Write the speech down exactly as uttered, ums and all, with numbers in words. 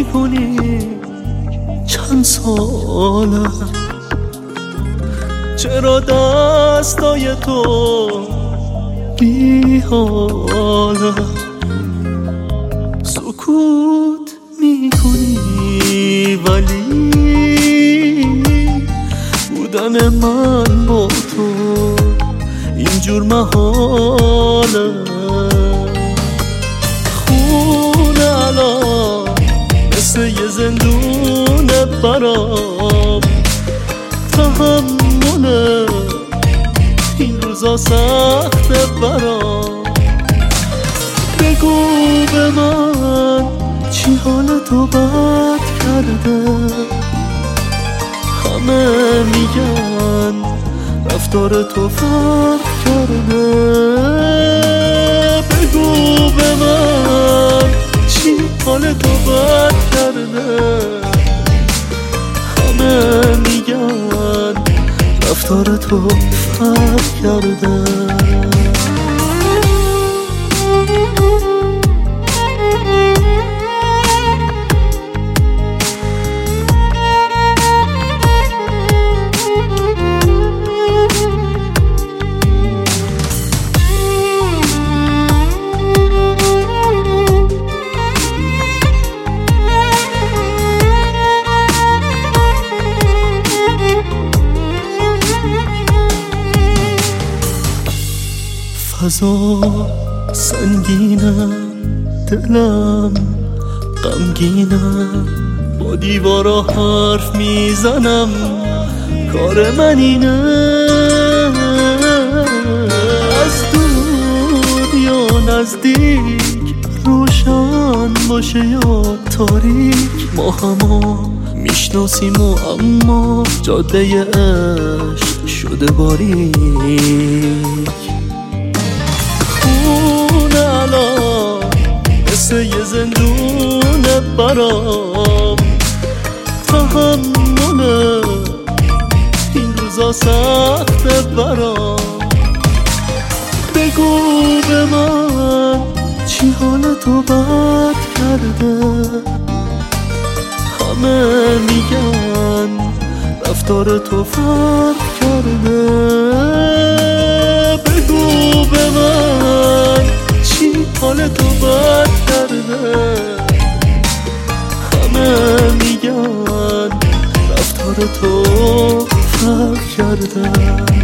میکنی چند ساله؟ چرا دستای تو بی حاله؟ سکوت میکنی ولی بودن من با تو اینجور محاله. خونه الان مثل یه زندونه برام، تحمله این روزا سخته برام. بگو به من چی حال تو بد کرده؟ همه میگن رفتار تو فرق کرده. بگو به من چی حال تو بد کرده؟ همه میگن رفتار تو فرق کرده. فضا سنگینه، دلم غمگینه، با دیوارا حرف میزنم، کار من اینه. از دور یا نزدیک، روشن باشه یا تاریک، ما همو میشناسیم و اما جاده عشق شده باریک. مثل یه زندونه برام، تحمله این روزا سخته برام. بگو به من چی حال تو بد کرده؟ همه میگن رفتار تو فرق کرده. بگو به من چی حال تو بد کرده؟ همه میگن رفتار تو فرق کرده.